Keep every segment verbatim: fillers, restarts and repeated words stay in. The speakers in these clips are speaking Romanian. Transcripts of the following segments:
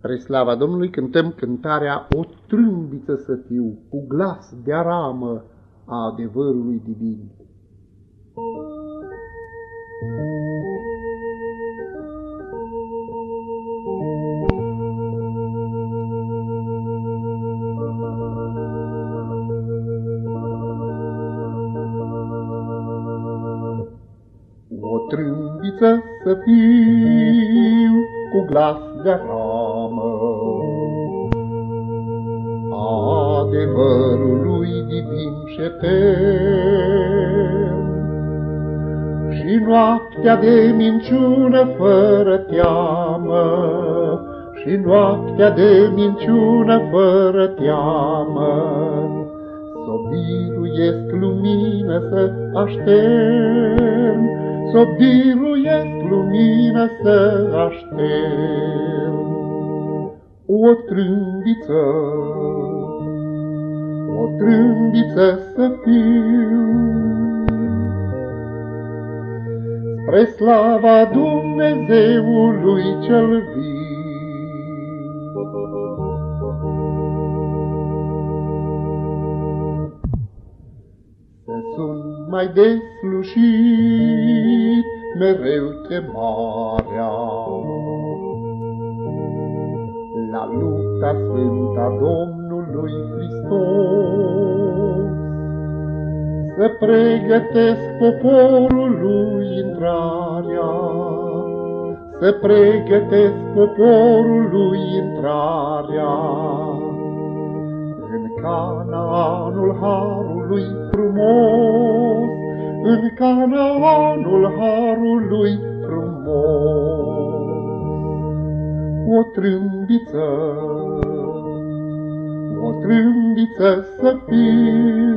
Spre slava Domnului cântăm cântarea O trâmbiță să fiu, cu glas de aramă a adevărului divin. O trâmbiță să fiu, cu glas de aramă a adevărului divin și etern, și noaptea de minciună fără teamă, și noaptea de minciună fără teamă, s-o biruiesc lumină să aștern, s-o biruiesc lumină să aștern. O trâmbiță, o trâmbiță să fiu, spre slava Dumnezeului cel viu. Să sun mai deslușit mereu chemarea la lupta sfântă a Domnului Hristos, să pregătesc poporul lui intrarea, să pregătesc poporul lui intrarea în Canaanul harului frumos, în Canaanul harului frumos. O trâmbiță, o trâmbiță să fiu,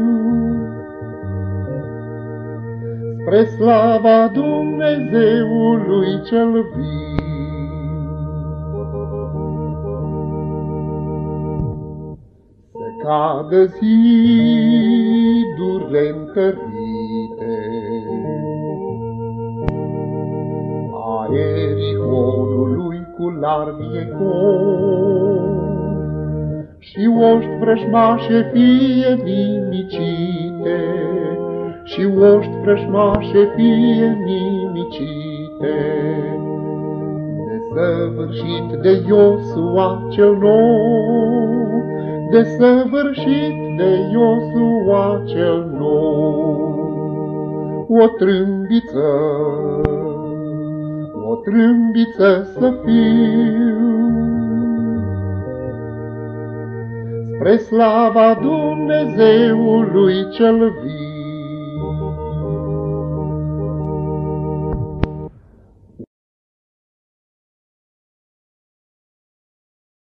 spre slava Dumnezeului cel viu. Să cadă zidurile întărite a Ierihonului cu larg ecou, și oști vrăjmașe fie nimicite, și oști vrăjmașe fie nimicite, desăvârșit de Iosua cel nou, desăvârșit de Iosua cel nou. O trâmbiță, o trâmbiță să fiu, spre slava Dumnezeului cel viu.